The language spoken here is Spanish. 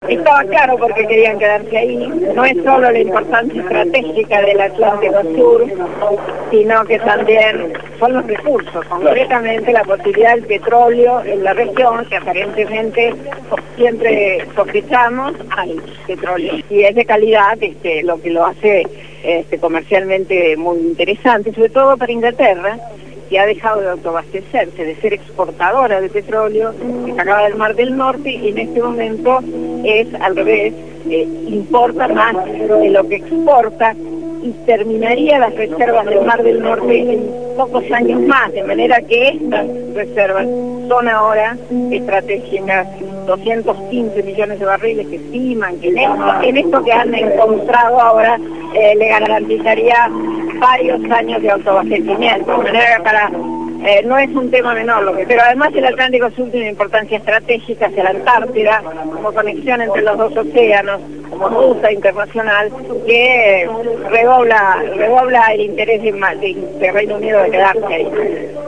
Estaba claro porque querían quedarse ahí. No es solo la importancia estratégica del Atlántico Sur, sino que también son los recursos, concretamente la posibilidad del petróleo en la región, que aparentemente siempre sospechamos hay petróleo. Y es de calidad, lo que lo hace comercialmente muy interesante, sobre todo para Inglaterra, que ha dejado de autoabastecerse, de ser exportadora de petróleo, que sacaba del Mar del Norte, y en este momento es al revés, importa más de lo que exporta, y terminaría las reservas del Mar del Norte en pocos años más, de manera que estas reservas son ahora estratégicas. 215 millones de barriles que estiman que en esto que han encontrado ahora le garantizaría varios años de autoabastecimiento, de manera que no es un tema menor, pero además el Atlántico Sur tiene importancia estratégica hacia la Antártida, como conexión entre los dos océanos, como ruta internacional, que redobla el interés de Reino Unido de quedarse ahí.